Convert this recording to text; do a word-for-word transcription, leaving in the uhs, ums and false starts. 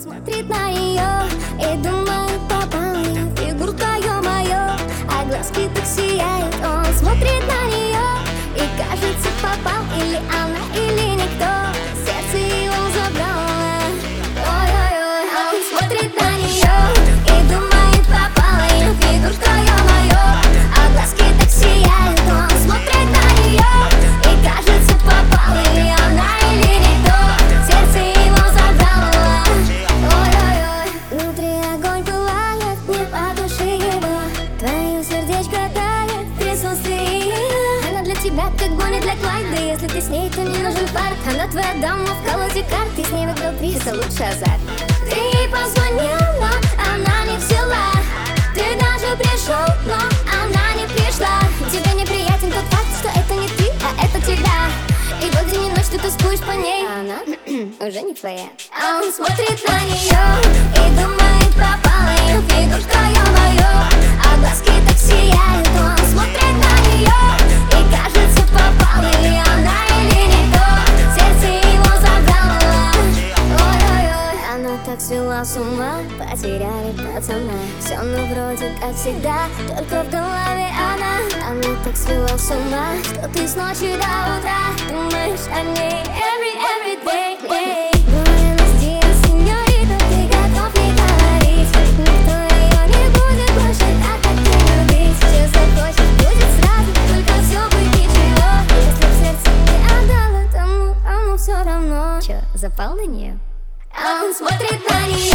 смотрит на нее и думает, попала ее фигурка, ё-моё, а глазки так сияют. Он смотрит на нее и кажется, попал или она, или никто. Сердце его забрало. Ой-ой-ой. Он смотрит на нее и думает, попала ее фигурка, ё-моё, а глазки так сияют. Он смотрит на нее и кажется, попал или она, или никто. Сердце его забрало. Ой-ой-ой. Внутри огонь пылает, не по душе его. Твое сердечко тает в присутствии ее. Она для тебя как Бонни для Клайда. Если ты с ней, то не нужен парк. Она твоя дама в колоде карт. Ты с ней выиграл приз, это лучший азарт. Ты ей позвонил, но она не взяла. Ты даже пришел, но она не пришла. Тебе неприятен тот факт, что это не ты, а это тебя. И вот день и ночь ты тоскуешь по ней, а она уже не твоя. А он смотрит на нее и думает, попала ее фигурка, ё-моё, а глазки так сияют. Он смотрит на нее и кажется, попала или она, или никто. Сердце его забрало. Ой-ой-ой. Она так свела с ума, потеряли пацана. Все ну вроде как всегда, только в голове она. Она так свела с ума, что ты с ночи до утра думаешь о ней every, every day, day. Буэнос диас, сеньорита, ты готов не говорить. Никто ее не будет больше так, как ты любить. Все захочешь, будет сразу, только все будет ничего. Если в сердце не отдала тому, кому все равно. Че, запал на нее? А он смотрит на нее